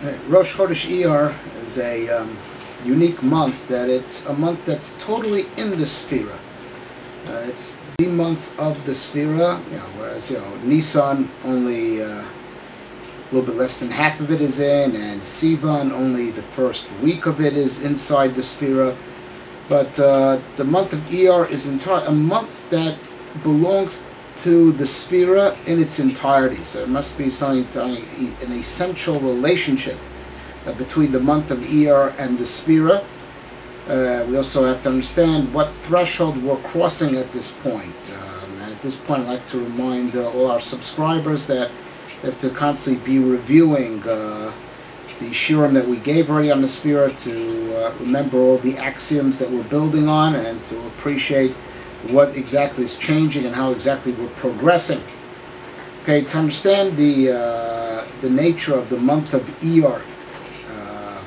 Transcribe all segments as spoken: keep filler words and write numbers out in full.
Right. Rosh Chodesh Iyar is a um, unique month that it's a month that's totally in the Sphira. Uh, it's the month of the Sphira, you know, whereas you know Nisan only uh, a little bit less than half of it is in, and Sivan only the first week of it is inside the Sphira. But uh, the month of Iyar is entire a month that belongs to the Sphira in its entirety. So it must be something, an essential relationship uh, between the month of Iyar and the Sphira. Uh, we also have to understand what threshold we're crossing at this point. Um, and at this point, I'd like to remind uh, all our subscribers that they have to constantly be reviewing uh, the shiurim that we gave already on the Sphira to uh, remember all the axioms that we're building on and to appreciate what exactly is changing and how exactly we're progressing. Okay, to understand the uh, the nature of the month of Iyar, um,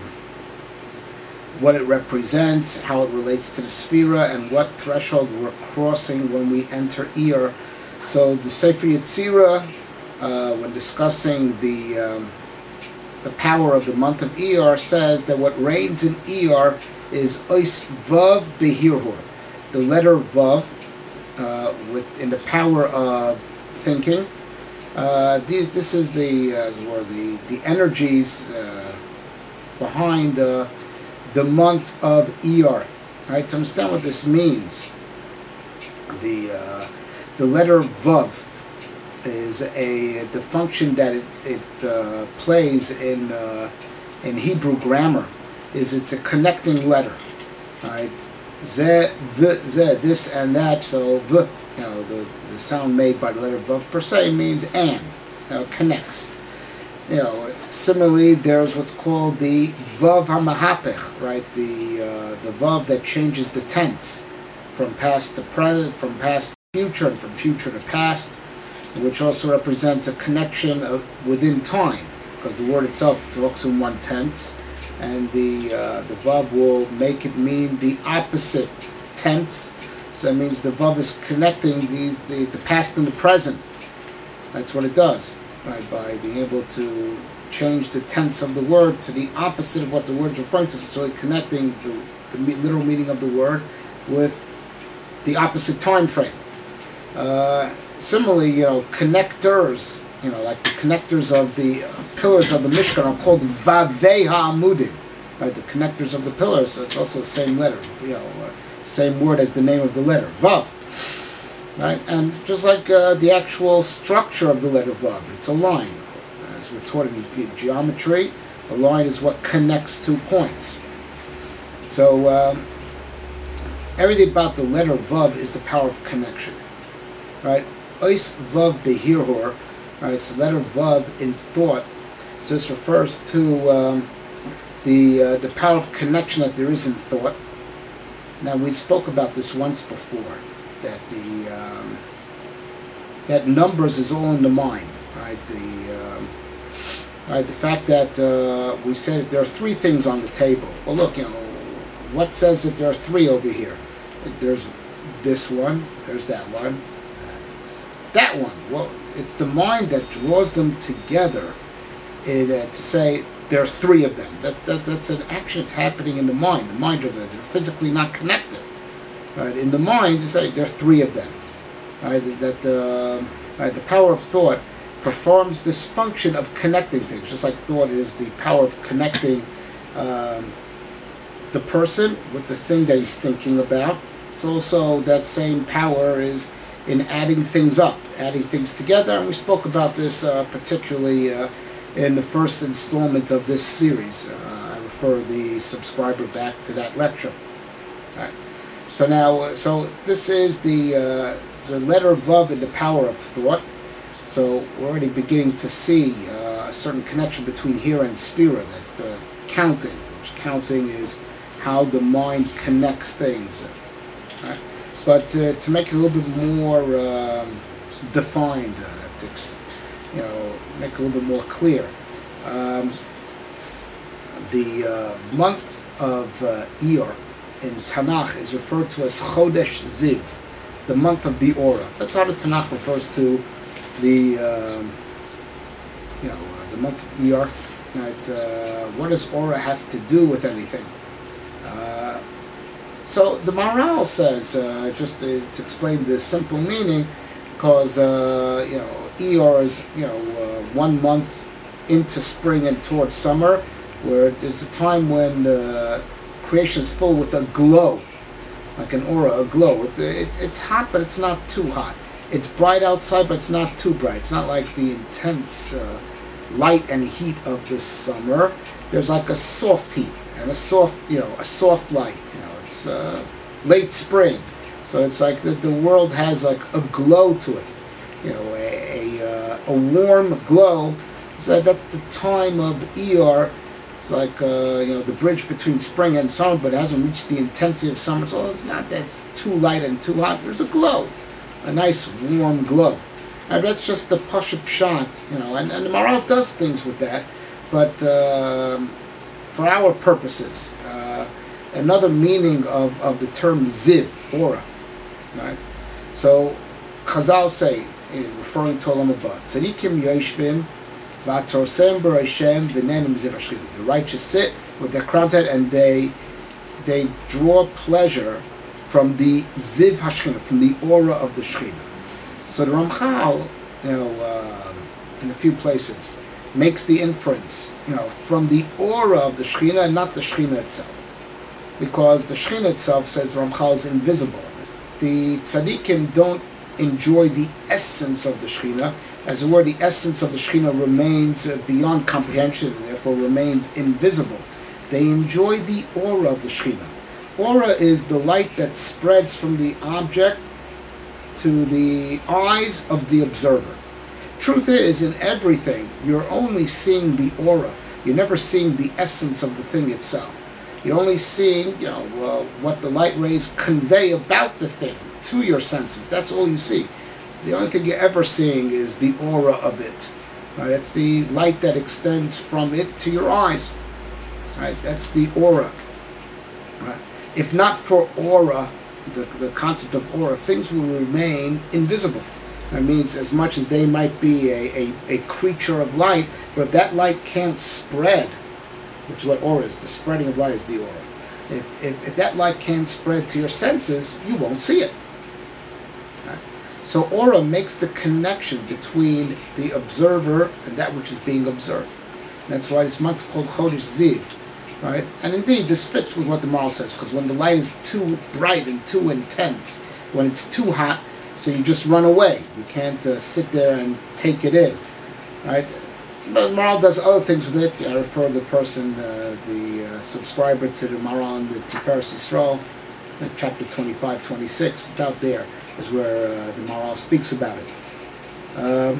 what it represents, how it relates to the Sphira, and what threshold we're crossing when we enter Iyar. So the Sefer Yetzirah, uh, when discussing the um, the power of the month of Iyar, says that what reigns in Iyar is Ois Vav Behirhur, the letter Vav, uh, with in the power of thinking. Uh, these, this is the uh, or the the energies uh, behind the the month of Iyar. Right, to understand what this means, the uh, the letter Vav is a the function that it it uh, plays in uh, in Hebrew grammar is it's a connecting letter, right? Ze, v, ze, this and that. So v, you know, the, the sound made by the letter vav per se means and, you know, connects. You know, similarly, there's what's called the vav hamahapech, right? The uh, the vav that changes the tense from past to present, from past to future, and from future to past, which also represents a connection of, within time, because the word itself talks in one tense. And the uh, the vav will make it mean the opposite tense. So it means the vav is connecting these the, the past and the present. That's what it does, right? By being able to change the tense of the word to the opposite of what the word's referring to. So it's connecting the, the literal meaning of the word with the opposite time frame. Uh, similarly, you know, connectors. You know, like the connectors of the uh, pillars of the Mishkan are called Vavei HaAmudim, right? The connectors of the pillars. So it's also the same letter, you know, uh, same word as the name of the letter, Vav, right? And just like uh, the actual structure of the letter Vav, it's a line. As we're taught in ge- geometry, a line is what connects two points. So um, everything about the letter Vav is the power of connection, right? Ois Vav Behirhor. Right, so letter Vav in thought. So this refers to um, the uh, the power of connection that there is in thought. Now we spoke about this once before, that the um, that numbers is all in the mind, right? The um, right, the fact that uh, we said that there are three things on the table. Well, look, you know, what says that there are three over here? There's this one. There's that one. That one. Well, it's the mind that draws them together in, uh, to say there are three of them. That, that That's an action that's happening in the mind. The mind, are they're physically not connected. Right? In the mind, you say there are three of them. Right? That the, right, the power of thought performs this function of connecting things, just like thought is the power of connecting um, the person with the thing that he's thinking about. It's also that same power is in adding things up, adding things together, and we spoke about this uh, particularly uh, in the first installment of this series. Uh, I refer the subscriber back to that lecture. All right. So now, uh, so this is the uh, the letter Vav in the power of thought. So we're already beginning to see uh, a certain connection between here and Sphira. That's the counting, which counting is how the mind connects things. All right. But uh, to make it a little bit more um, defined, uh, to you know, make it a little bit more clear, um, the uh, month of uh, Iyar in Tanakh is referred to as Chodesh Ziv, the month of the aura. That's how the Tanakh refers to the um, you know uh, the month of Iyar. Right? Uh, what does aura have to do with anything? Uh, so the Maharal says, uh, just to, to explain the simple meaning, because uh, you know Iyar is you know uh, one month into spring and towards summer, where there's a time when uh, creation is full with a glow, like an aura, a glow. It's it's it's hot, but it's not too hot. It's bright outside, but it's not too bright. It's not like the intense uh, light and heat of this summer. There's like a soft heat and a soft, you know, a soft light. You know, it's uh, late spring, so it's like the, the world has like a glow to it. You know, a a, uh, a warm glow. So that's the time of Iyar. It's like uh, you know the bridge between spring and summer, but it hasn't reached the intensity of summer. So it's not that it's too light and too hot. There's a glow, a nice warm glow. And that's just the Pashup Pshat, you know. And, and the Maharal does things with that, but uh, for our purposes, uh, another meaning of, of the term ziv, aura, right? So Chazal say, referring to Olam Haba, Tzadikim yoshvim v'atrosem b'Hashem v'nenim ziv hashchina. The righteous sit with their crowns head, and they they draw pleasure from the ziv hashchina, from the aura of the Shechina. So the Ramchal, you know, uh, in a few places, makes the inference, you know, from the aura of the Shechina, and not the Shechina itself, because the Shechina itself, says the Ramchal, is invisible. The tzaddikim don't enjoy the essence of the Shechina. As it were, the essence of the Shechina remains uh, beyond comprehension, and therefore remains invisible. They enjoy the aura of the Shechina. Aura is the light that spreads from the object to the eyes of the observer. Truth is, in everything, you're only seeing the aura. You're never seeing the essence of the thing itself. You're only seeing, you know, uh, what the light rays convey about the thing to your senses. That's all you see. The only thing you're ever seeing is the aura of it. Right? It's the light that extends from it to your eyes. Right? That's the aura. Right? If not for aura, the, the concept of aura, things will remain invisible. That means as much as they might be a, a, a creature of light, but if that light can't spread, which is what aura is, the spreading of light is the aura. If, if, if that light can't spread to your senses, you won't see it. Right? So aura makes the connection between the observer and that which is being observed. That's why this month's called Chodesh Ziv. Right? And indeed, this fits with what the Maharal says, because when the light is too bright and too intense, when it's too hot, so you just run away. You can't uh, sit there and take it in. Right? But Maharal does other things with it. I refer the person, uh, the uh, subscriber to the Maharal on the Tiferes Yisrael, uh, chapter twenty-five, twenty-six, about there is where uh, the Maharal speaks about it. Um,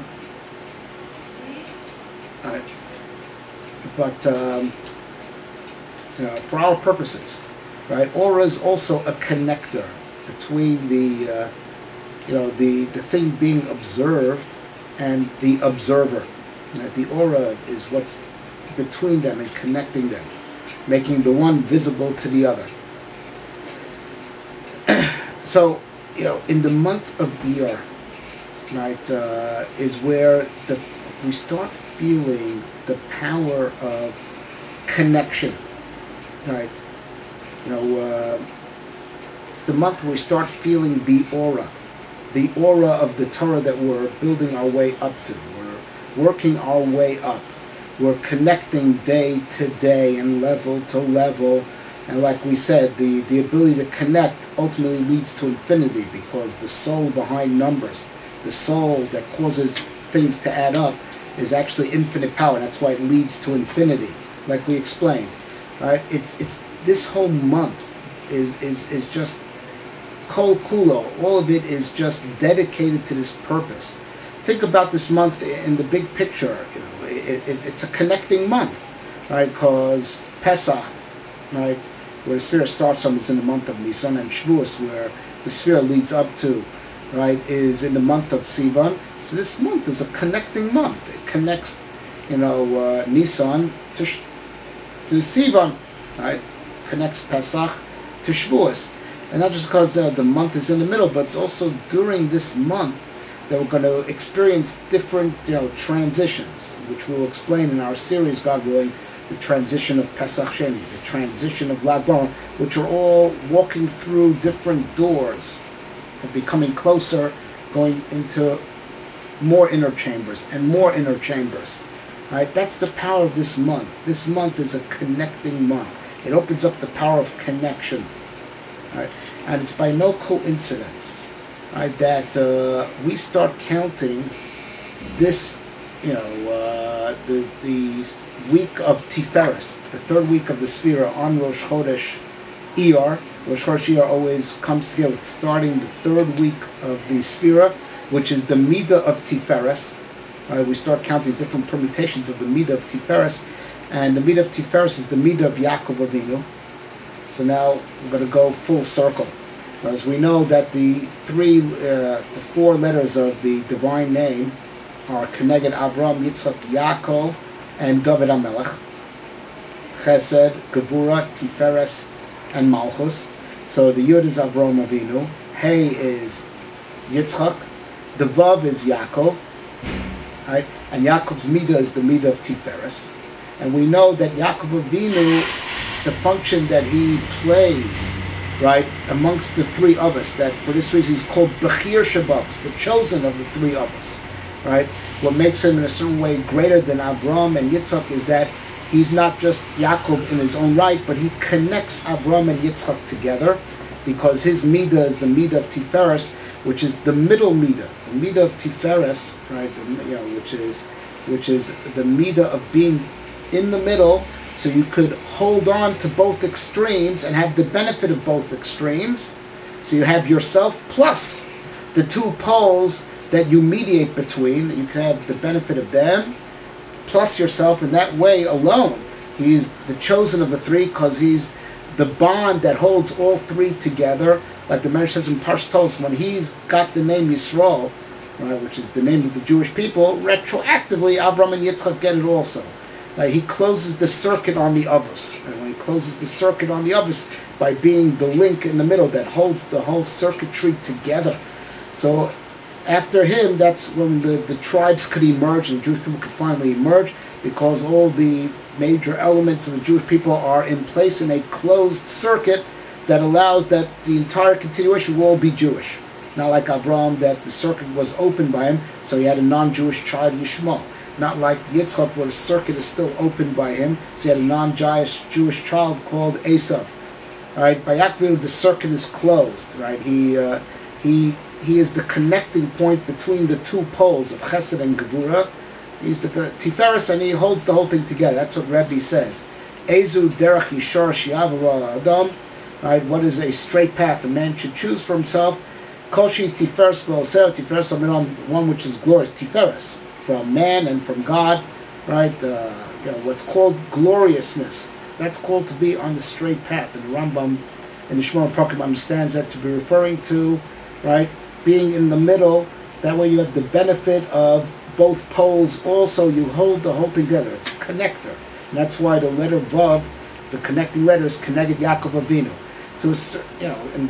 all right. But um, uh, for our purposes, right, aura is also a connector between the, uh, you know, the, the thing being observed and the observer. Right? The aura is what's between them and connecting them, making the one visible to the other. So, you know, in the month of Iyar, right, uh, is where the we start feeling the power of connection, right? You know, uh, it's the month where we start feeling the aura, the aura of the Torah that we're building our way up to. We're working our way up. We're connecting day to day and level to level. And like we said, the, the ability to connect ultimately leads to infinity, because the soul behind numbers, the soul that causes things to add up, is actually infinite power. That's why it leads to infinity, like we explained. Right? It's it's this whole month is is is just kol kulo. All of it is just dedicated to this purpose. Think about this month in the big picture. You know, it, it, it's a connecting month, right? Because Pesach, right, where the sphere starts from, is in the month of Nisan, and Shavuos, where the sphere leads up to, right, is in the month of Sivan. So this month is a connecting month. It connects, you know, uh, Nisan to to Sivan, right? Connects Pesach to Shavuos, and not just because uh, the month is in the middle, but it's also during this month that we're going to experience different, you know, transitions, which we'll explain in our series, God willing, the transition of Pesach Sheni, the transition of Lag BaOmer, which are all walking through different doors and becoming closer, going into more inner chambers and more inner chambers. Right? That's the power of this month. This month is a connecting month. It opens up the power of connection. Right? And it's by no coincidence, right, that uh, we start counting this, you know, uh, the the week of Tiferes, the third week of the Sefira on Rosh Chodesh Iyar. Rosh Chodesh Iyar always comes together with starting the third week of the Sefira, which is the Midah of Tiferes. Right, we start counting different permutations of the Midah of Tiferes, and the Midah of Tiferes is the Midah of Yaakov Avinu. So now we're going to go full circle, because we know that the three, uh, the four letters of the divine name are Keneged Avram, Yitzchak, Yaakov, and David HaMelech. Chesed, Gevura, Tiferes, and Malchus. So the Yud is Avram Avinu, Hey is Yitzchak, the Vav is Yaakov, right? And Yaakov's Midah is the Midah of Tiferes. And we know that Yaakov Avinu, the function that he plays, right, amongst the three of us, that for this reason he's called Bechir Shabbat, the chosen of the three of us, right? What makes him in a certain way greater than Avram and Yitzchak is that he's not just Yaakov in his own right, but he connects Avram and Yitzchak together, because his Midah is the Midah of Tiferes, which is the middle Midah, the Midah of Tiferes, right? The, you know, which is which is the Midah of being in the middle, so you could hold on to both extremes and have the benefit of both extremes. So you have yourself plus the two poles that you mediate between. You can have the benefit of them plus yourself. In that way alone, he's the chosen of the three, because he's the bond that holds all three together. Like the Medrash says in Parshas Tos, when he's got the name Yisrael, right, which is the name of the Jewish people, retroactively Avram and Yitzchak get it also. Uh, he closes the circuit on the others. And when he closes the circuit on the others, by being the link in the middle that holds the whole circuitry together. So after him, that's when the, the tribes could emerge and the Jewish people could finally emerge, because all the major elements of the Jewish people are in place in a closed circuit that allows that the entire continuation will all be Jewish. Not like Avram, that the circuit was opened by him, so he had a non-Jewish child, Yishmael. Not like Yitzchak, where the circuit is still opened by him, so he had a non-Jewish Jewish child called Esav. Right? By Yaakov, the circuit is closed. Right? He uh, he he is the connecting point between the two poles of Chesed and Gevura. He's the Tiferes, and he holds the whole thing together. That's what Rebbe says. Ezu derech yishar shi'avara adam. Right? What is a straight path a man should choose for himself? Koshi Tiferes lo oseh, Tiferes on one which is glorious. Tiferes, from man and from God, right? Uh, you know, what's called gloriousness. That's called to be on the straight path. And the Rambam in the Shemona Prakim understands that to be referring to, right, being in the middle. That way you have the benefit of both poles. Also, you hold the whole thing together. It's a connector. And that's why the letter Vav, the connecting letter, is Keneged Yaakov Avinu. So, you know, and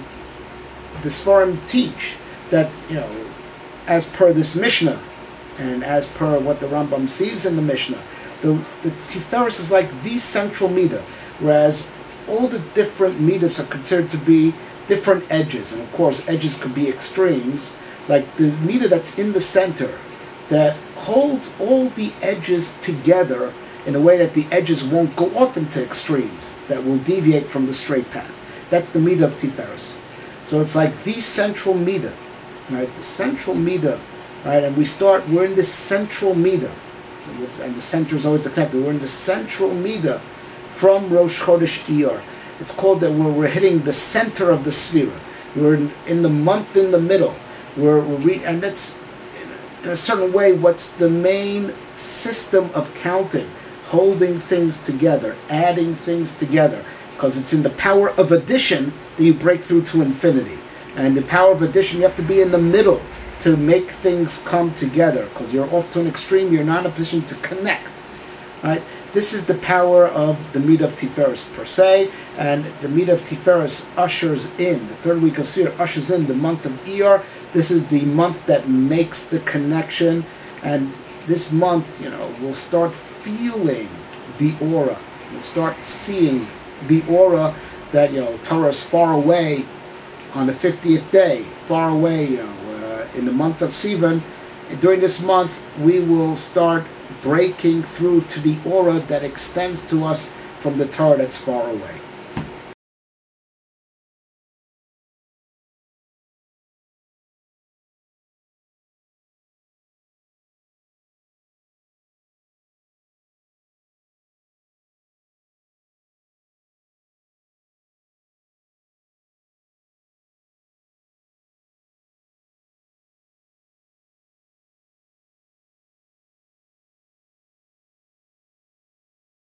the Sfarim teach that, you know, as per this Mishnah, and as per what the Rambam sees in the Mishnah, the, the Tiferes is like the central Midah, whereas all the different Midas are considered to be different edges. And of course, edges could be extremes, like the Midah that's in the center, that holds all the edges together in a way that the edges won't go off into extremes, that will deviate from the straight path. That's the Midah of Tiferes. So it's like the central Midah, right? The central Midah. Right, and we start, we're in this central Midah, and the center is always the connector. We're in the central Midah from Rosh Chodesh Iyar. It's called that we're, we're hitting the center of the Sefira. We're in, in the month in the middle. We're, we're re, and that's, in a certain way, what's the main system of counting, holding things together, adding things together, because it's in the power of addition that you break through to infinity. And the power of addition, you have to be in the middle to make things come together, because you're off to an extreme, you're not in a position to connect. Right? This is the power of the Midah of Tiferes per se, and the Midah of Tiferes ushers in, the third week of Sefira ushers in the month of Iyar, This is the month that makes the connection, and this month, you know, we'll start feeling the aura. We'll start seeing the aura that, you know, Torah's far away on the fiftieth day, far away, you know, uh, in the month of Sivan. And during this month, we will start breaking through to the aura that extends to us from the Torah that's far away.